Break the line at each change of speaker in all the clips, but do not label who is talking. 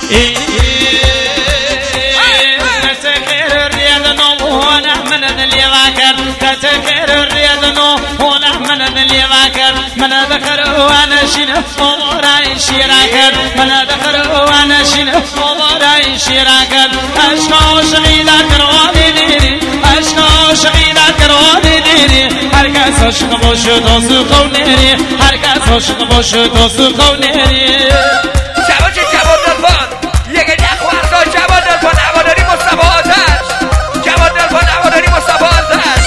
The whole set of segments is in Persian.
تتخير الرياض وانا من اللي ذاكر تتخير الرياض وانا من اللي ذاكر من ذكر وانا شنو وراي شراكر من ذكر وانا شنو وراي شراكر اشكو شغيله كرواني ديري اشكو شغيله كرواني ديري هركس عشق باشه دوست قونيري هركس عشق باشه دوست قونيري
شباب دلفان یک نخوار جواد دلفان هواداری مصطفی آتش جواد دلفان هواداری مصطفی آتش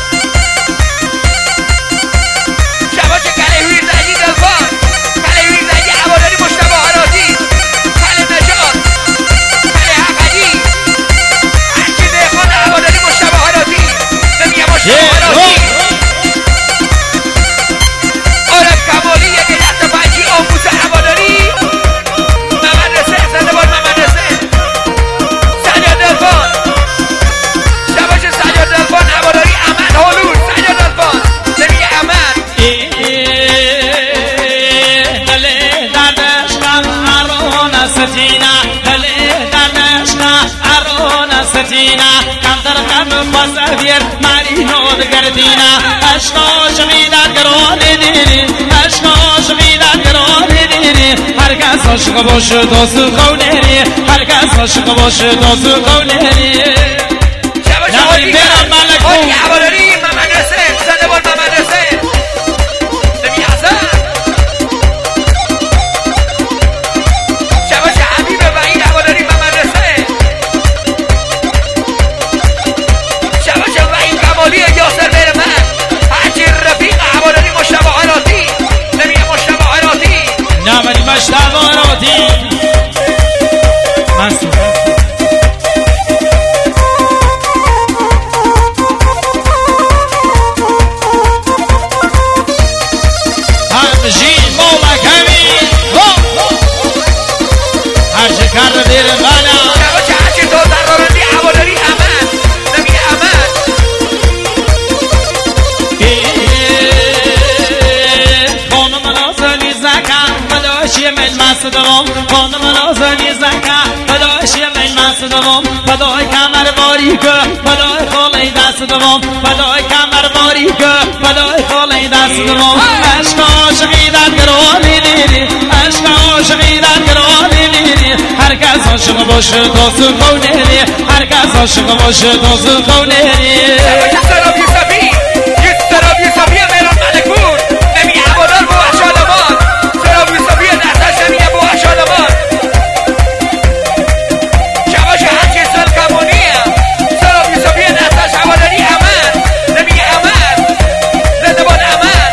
شباب کله ویرزگی دلفان کله ویرزگی هواداری مصطفی آراتی کله نجات کله حقدی هرچی دهخان هواداری مصطفی آراتی نمیگه مصطفی آراتی عارف کمالی یک دست پنجی آموز هواداری
اشکا شغیلت گرانه دیری اشکا شغیلت گرانه دیری هرکس عاشق باشه دوست قونیری هرکس عاشق باشه دوست قونیری نوری برم ملکون
هواداری ممدرسه زنده باد ممدرسه نمی حسن شباش حبیب وحید هواداری ممدرسه شباش وحید کمالی یاسر بیر من هرچی رفیق هواداری مشتبه عراتی نمیگه مشتبه عراتی
نمانی مشتبه عراتی منصور هر دیر غنا
شباش هرچی تو ضرورندی هواداری امان نمیگه امان
خانم نازنی زکا فداشی من مصدوم خانم نازنی زکا فداشی من مصدوم فدای کمر باری که فدای خالی دست دوم فدای کمر باری که فدای خالی دست دوم عشق عاشقیدت گرانی دیری عشق عاشقیدت گرانی دیری هرکس عاشق باشه دوست قونیری هرکس عاشق باشه دوست قونیری
سراب یوسفی سراب یوسفی مهران ملکپور نمیگه هوادار با وحشاد آباد سراب یوسفی دستش نمیگه با وحشاد آباد شباش هرچی سال کمونیه سراب یوسفی دستش هواداری امان نمیگه امان زنده باد امان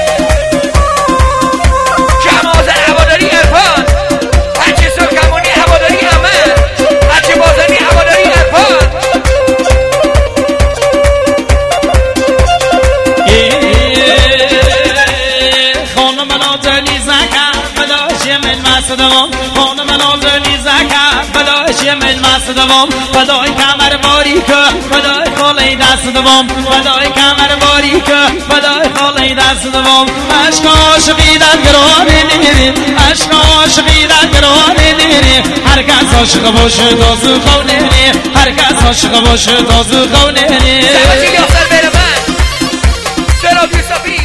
شمازه هواداری عرفان هرچی سال کمونی هواداری امان هرچی بازنی هواداری عرفان
خانم نازنی زکا فداشی من مصدوم خانم نازنی زکا فداشی من مصدوم فدای کمر باری که فدای خالی دست دوم فدای کمر باری که فدای خالی دست دوم عشق عاشقیدت گرانی دیری عشق عاشقیدت گرانی دیری هرکس عاشق باشه دوست قونیری هرکس عاشق باشه دوست قونیری
سراب یاسر بیر من سراب یوسفی